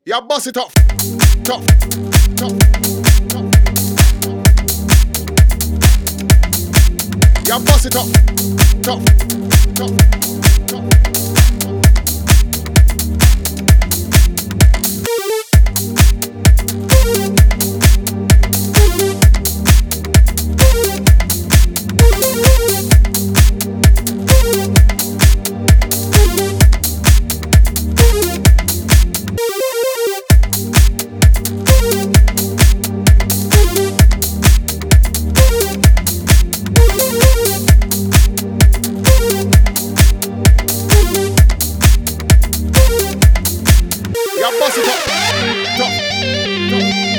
Yeah, bust it up. Tough, tough, tough. Yeah, bust it up. Tough, tough, tough. Bust it up. Tough, tough.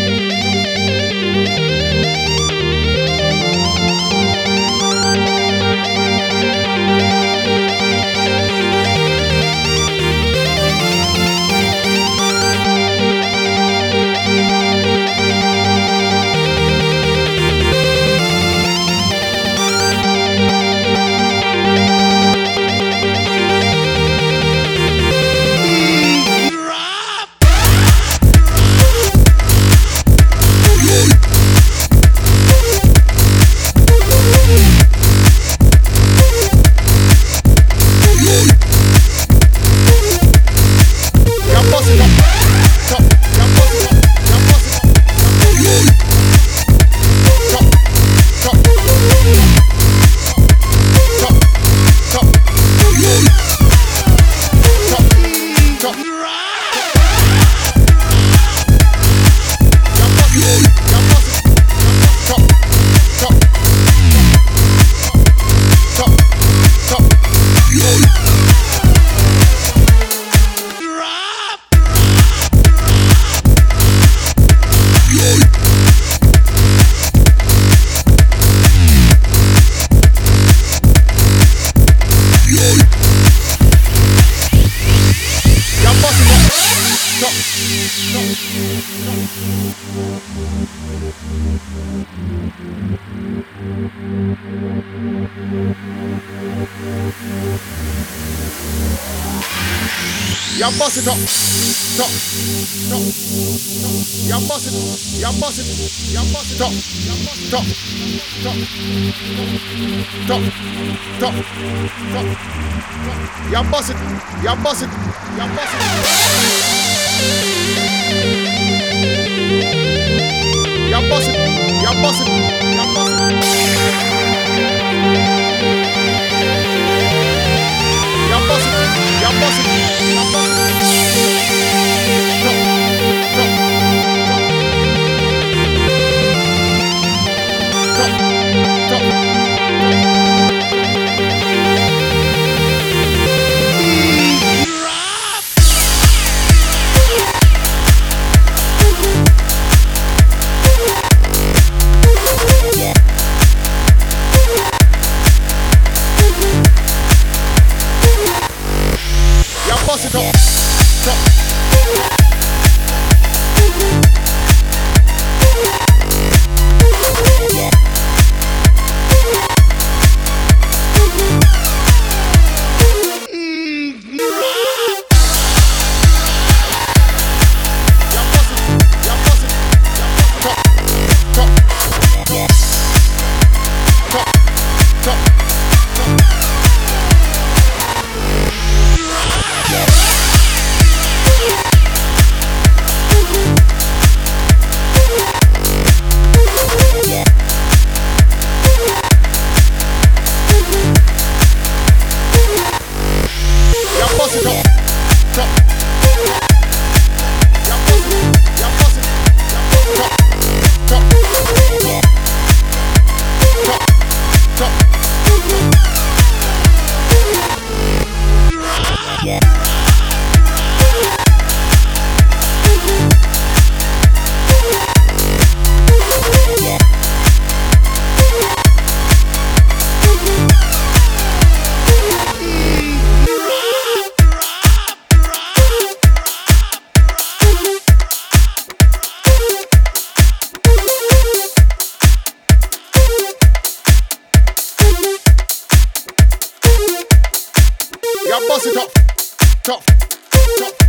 Yeah, bust it up. Top, top, top. Yeah, bust it. Yeah, bust it. Yeah, bust it up. Top, top, top, top, top. Yeah, bust it. Yeah, bust it. Yeah, bust it. Yeah, bust it. Yeah, bust it. Yeah, bust it. Yeah, bust it. Yeah, bust it. Yeah, bust it. Top, top, top, top, top. Bust it up. Top. Yeah, bust it up. Tough. Tough.